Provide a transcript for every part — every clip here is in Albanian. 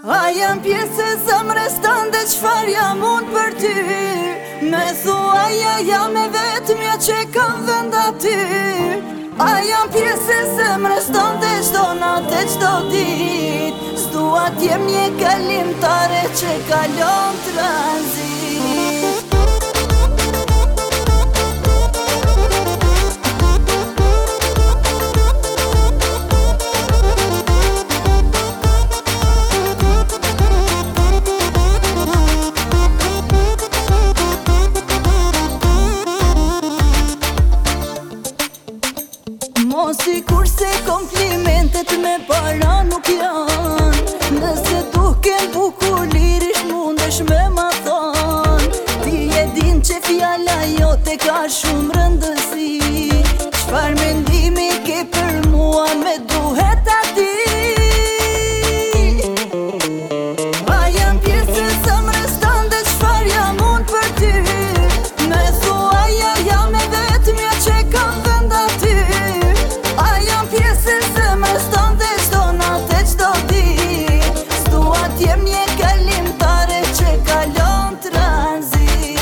A jam pjesë e zemrës tënde, qfar jam unë për ty? Me thua jam e vetëmja që kam vend aty. A jam pjesë e zemrës tënde, qdo natë e qdo dit. S'dua t'jem një kalimtare që kalon tranzit. Sikur se komplimentet me para nuk janë. Nëse duken bukur lirish mundesh me ma than. Ti e din që fjalla jote ka shumë rëndësi. Qfar mendimi ke për mua me duhet ati? A jam pjesë e zemrës tënde, qfar jam unë për ty? Me thua jam e vetëmja që kam vend aty. Pjesë e zemrës tënde, qdo natë e qdo dit. S'dua t'jem një kalimtare që kalon tranzit.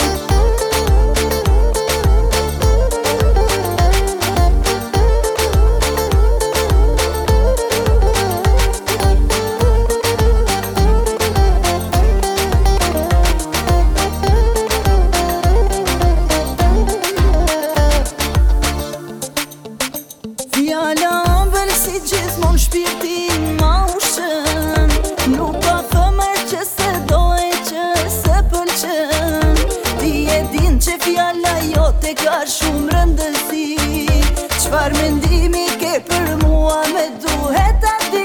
Fjalla ambel si gjithmon shpirtin ma ushën. Nuk ka thëmër që se dojë që se pëlqen. Ti e din që fjalla jote ka shumë rëndësi. Qfar mendimi ke për mua me duhet ati?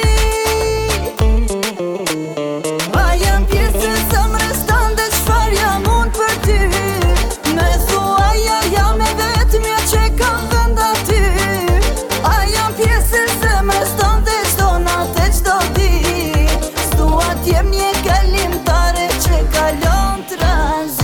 A jam pjesë e zemrës tënde, qfar jam unë për ty? Me thua jam e vetëmja që kam vend aty. A jam pjesë e zemrës tënde, qdo natë e qdo dit. S'dua t'jem një kalimtare që kalon tranzit.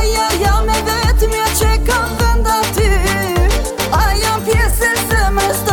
Zemrës